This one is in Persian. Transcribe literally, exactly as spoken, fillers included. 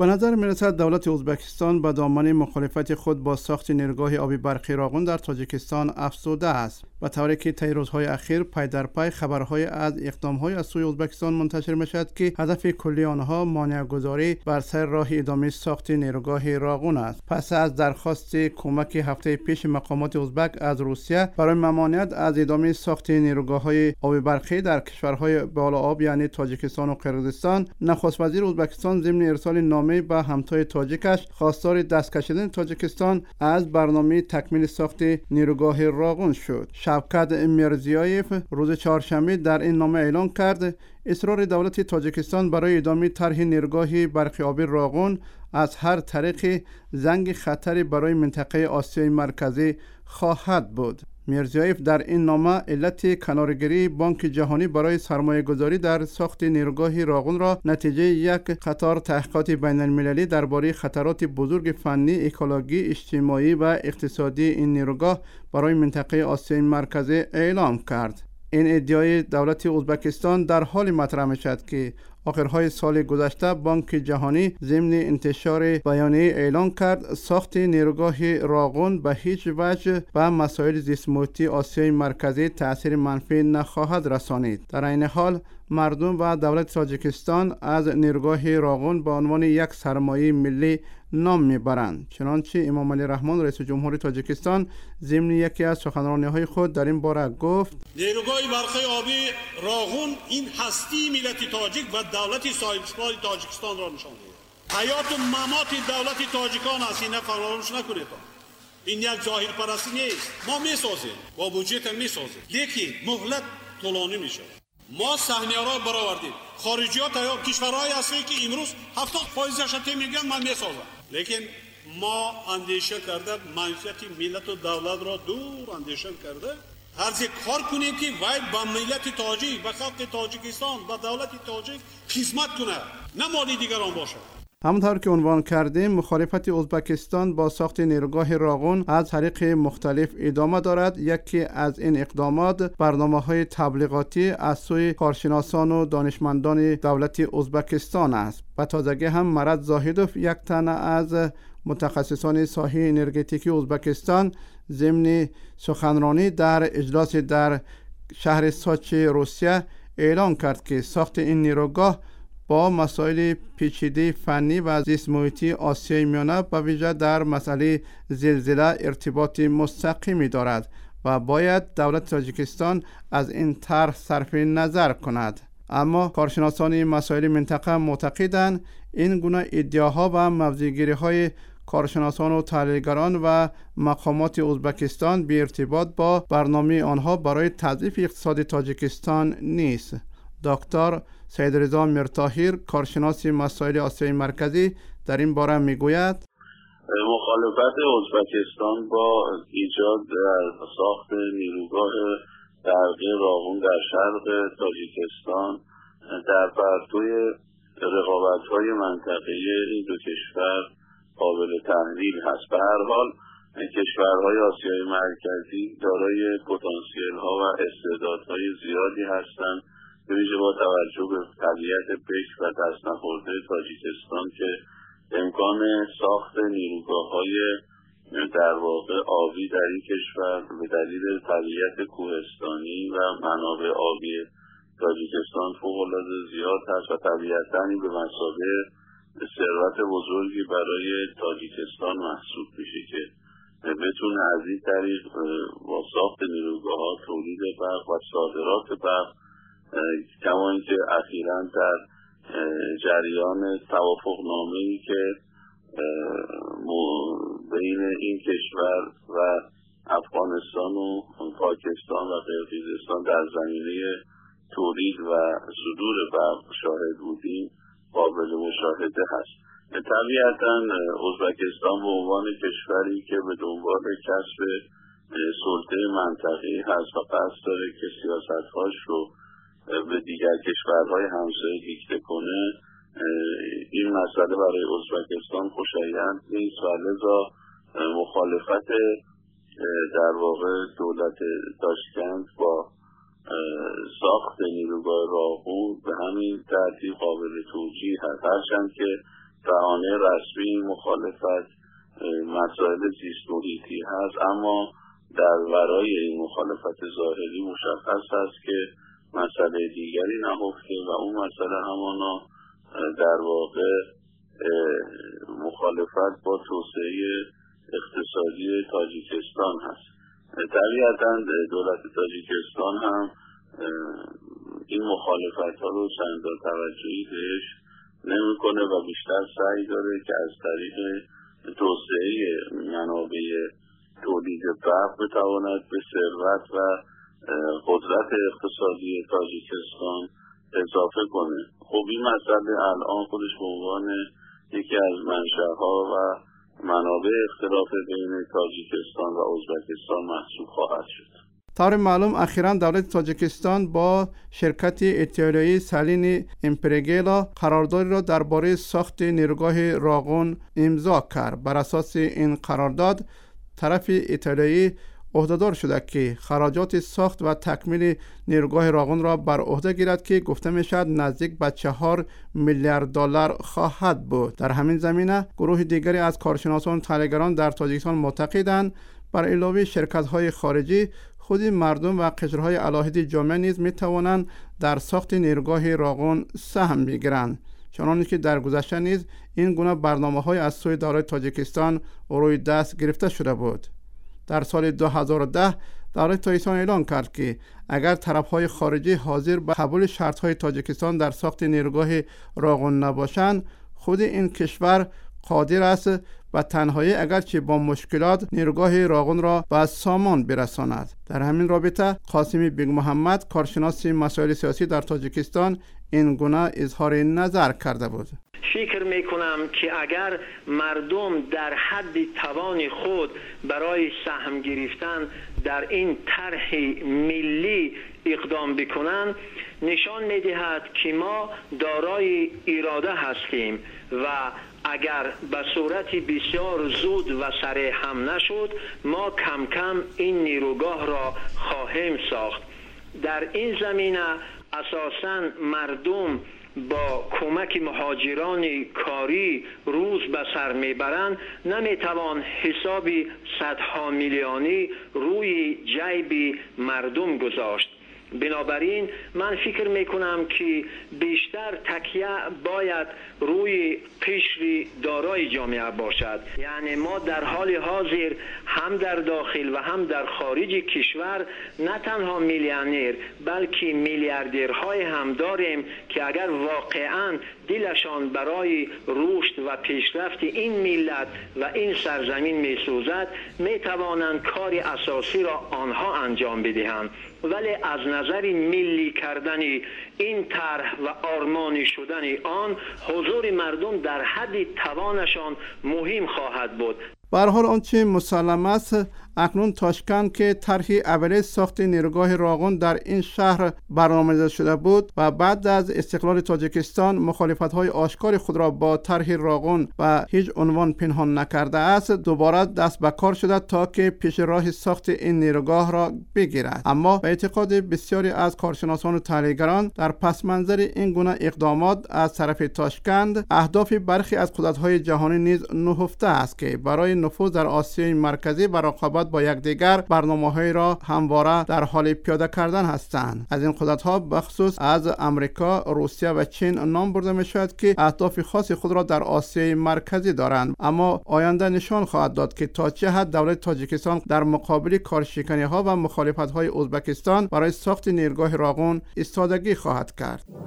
به نظر می‌رسد دولت ازبکستان به دامنه مخالفت خود با ساخت نیروگاه آبی برقی راغون در تاجیکستان افزوده است، به طوری که طی روزهای اخیر پی در پی خبرهای از اقدام‌های از سوی ازبکستان منتشر می‌شود که هدف کلی آنها مانع‌گذاری بر سر راه ادامه ساخت نیروگاه راغون است. پس از درخواست کمک هفته پیش مقامات ازبک از روسیه برای ممانعت از ادامه ساخت نیروگاه‌های آبی برقی در کشورهای بالائاب یعنی تاجیکستان و قرقیزستان، نخست وزیر ازبکستان ضمن ارسال نامه به همتای تاجیکش خواستار دست کشیدن تاجیکستان از برنامه تکمیل ساخت نیروگاه راغون شد. شوکت میرزیایف روز چهارشنبه در این نامه اعلام کرد اصرار دولت تاجیکستان برای ادامه طرح نیروگاه برقی آبی راغون از هر طریق زنگ خطری برای منطقه آسیای مرکزی خواهد بود. میرزیایف در این نامه علت کنارگیری بانک جهانی برای سرمایه گذاری در ساخت نیروگاه راغون را نتیجه یک قطار تحقیقات بین المللی درباره خطرات بزرگ فنی، اکولوژی، اجتماعی و اقتصادی این نیروگاه برای منطقه آسیای مرکزی اعلام کرد. این ادعای دولت ازبکستان در حال مطرح می‌شود که آخرهای سال گذشته بانک جهانی ضمن انتشار بیانیه اعلان کرد ساخت نیروگاه راغون به هیچ وجه به مسائل زیست‌محیطی آسیای مرکزی تأثیر منفی نخواهد رسانید. در این حال مردم و دولت تاجیکستان از نیروگاه راغون به عنوان یک سرمایه ملی نام میبرند. چنانچه امام علی رحمان رئیس جمهور تاجیکستان ضمن یکی از سخنرانی‌های خود در این باره گفت: نیروگاه برقی آبی راغون این هستی ملت تاجیک و دولت صاحب اقتدار تاجیکستان را نشان می‌دهد. حیات و ممات دولت تاجیکان است، این فراموش نکنید. این یک ظاهر پرستی نیست. ما میسازیم، با بودجه میسازیم، لیکن مهلت طولانی میشه. ما صحنه را برآوردیم. خارجی‌ها تیار کشورهای هستی که امروز هفتاد درصدش ته میگن من میسازم، لیکن ما اندیشه کرده منفعت ملت و دولت را دور اندیشه کرده هر یک کار کنیم که وای با ملت تاجیک و خلق تاجیکستان و دولت تاجیک خدمت کنه، نه مالی دیگران باشه. همونطور که عنوان کردیم، مخالفت ازبکستان با ساخت نیروگاه راغون از طریق مختلف ادامه دارد. یکی از این اقدامات برنامه‌های تبلیغاتی از سوی کارشناسان و دانشمندان دولت ازبکستان است. به تازگی هم مراد زاهدوف، یک تن از متخصصان ساحه انرژتیکی ازبکستان، ضمن سخنرانی در اجلاس در شهر سوچی روسیه اعلام کرد که ساخت این نیروگاه با مسائل پیچیده فنی و زیست محیطی آسیای میانه به ویژه در مسئله زلزله ارتباط مستقیمی دارد و باید دولت تاجیکستان از این طرح صرف نظر کند. اما کارشناسان مسائل منطقه معتقدند این گونه ادعاها و موضع‌گیری‌های کارشناسان و تحلیلگران و مقامات ازبکستان بی ارتباط با برنامه آنها برای تضعیف اقتصاد تاجیکستان نیست. دکتر سید رضا میرطاهر، کارشناس مسائل آسیای مرکزی، در این باره میگوید: مخالفت ازبکستان با ایجاد ساخت نیروگاه برقی راغون در شرق تاجیکستان در پرتوی رقابت‌های منطقه‌ای این دو کشور قابل تحلیل هست. به هر حال کشورهای آسیای مرکزی دارای پتانسیل‌ها و استعدادهای زیادی هستند، به ویژه با توجه به طبیعت بکر و دست نخورده تاجیکستان که امکان ساخت نیروگاه‌های در واقع آبی در این کشور به دلیل طبیعت کوهستانی و منابع آبی تاجیکستان فوق‌العاده زیاد هست و طبیعتاً این به مثابه ثروت بزرگی برای تاجیکستان محسوب میشه که بتونه از این طریق با ساخت نیروگاه‌ها تولید برق و صادرات برق، کما اینکه اخیراً در جریان توافقنامه‌ای که بین این کشور و افغانستان و پاکستان و قرقیزستان در زمینه تولید و صدور برق شاهد بودیم قابل مشاهده هست. طبیعتاً ازبکستان به عنوان کشوری که به دنبال کسب سلطه منطقه‌ای هست و قصد داره که سیاست‌هاش رو به دیگر کشورهای همسایه دیکته کنه، این مسئله برای ازبکستان خوشایند نیست و لذا مخالفت در واقع دولت تاشکند با ساخت نیروگاه راغون به همین ترتیب قابل توجیه هست، هرچند که بهانه رسمی مخالفت مسائل زیست محیطی هست، اما در ورای این مخالفت ظاهری مشخص است که مسئله دیگری نهفته و اون مسئله همانا در واقع مخالفت با توسعه اقتصادی تاجیکستان هست. طبیعتاً دولت تاجیکستان هم این مخالفت ها رو چندان توجهی بهش نمیکنه و بیشتر سعی داره که از طریق توسعه منابع تولید برق بتواند به ثروت و قدرت اقتصادی تاجیکستان اضافه کنه. خب این مسئله الان خودش به عنوان یکی از منشأها و منابع اختلاف بین تاجیکستان و ازبکستان محسوب خواهد شد. طور معلوم اخیراً دولت تاجیکستان با شرکت ایتالیایی سالین امپریگلا قراردادی را درباره ساخت نیروگاه راغون امضا کرد. بر اساس این قرارداد طرف ایتالیایی عهدهدار شده که خراجات ساخت و تکمیل نیروگاه راغون را بر عهده گیرد که گفته می شود نزدیک به چهار میلیارد دلار خواهد بود. در همین زمینه گروه دیگری از کارشناسان و تحلیلگران در تاجیکستان معتقدند بر علاوه شرکت‌های خارجی خود مردم و قشرهای علاهده جامعه نیز می توانند در ساخت نیروگاه راغون سهم بگیرند، چنانچه که در گذشته نیز این گونه برنامه‌های از سوی دولت تاجیکستان روی دست گرفته شده بود. در سال دو هزار و ده دولت تاجیکستان اعلام کرد که اگر طرف‌های خارجی حاضر به قبول شرط‌های تاجیکستان در ساخت نیروگاه راغون نباشند، خود این کشور قادر است و تنهایی اگرچه با مشکلات نیروگاه راغون را به سامان برساند. در همین رابطه قاسمی بیگ محمد کارشناس مسائل سیاسی در تاجیکستان این گونه اظهار نظر کرده بود. فکر میکنم که اگر مردم در حد توان خود برای سهم گرفتن در این طرح ملی اقدام بکنند، نشان میدهد که ما دارای اراده هستیم و اگر به صورت بسیار زود و سریع هم نشد، ما کم کم این نیروگاه را خواهیم ساخت. در این زمینه اساساً مردم با کمک مهاجران کاری روز به سر میبرند، نمیتوان حساب صدها میلیونی روی جیب مردم گذاشت. بنابراین من فکر میکنم که بیشتر تکیه باید روی قشر دارای جامعه باشد. یعنی ما در حال حاضر هم در داخل و هم در خارج کشور نه تنها میلیونر بلکه میلیاردرهای هم داریم که اگر واقعا دلشان برای رشد و پیشرفت این ملت و این سرزمین میسوزد، میتوانند کار اساسی را آنها انجام بدهند. ولی از نظر ملی کردن این طرح و آرمانی شدن آن، حضور مردم در حد توانشان مهم خواهد بود. به هر حال آنچه مسلم است اکنون تاشکند که طرح اولیه ساخت نیروگاه راغون در این شهر برنامه‌ریزی شده بود و بعد از استقلال تاجیکستان مخالفت‌های آشکار خود را با طرح راغون و هیچ عنوان پنهان نکرده است، دوباره دست به کار شده تا که پیش راه ساخت این نیروگاه را بگیرد. اما به اعتقاد بسیاری از کارشناسان و تحلیلگران در پس منظر این گونه اقدامات از طرف تاشکند اهداف برخی از قدرت‌های جهانی نیز نهفته است که برای نفوذ در آسیای مرکزی و رقابت با یکدیگر برنامه‌های را همواره در حال پیاده کردن هستند. از این قدرت‌ها بخصوص از امریکا، روسیه و چین نام برده می‌شود که اهداف خاص خود را در آسیای مرکزی دارند، اما آینده نشان خواهد داد که تا چه حد دولت تاجیکستان در مقابل کارشکنی‌ها و مخالفت‌های ازبکستان برای ساخت نیروگاه راغون ایستادگی خواهد کرد.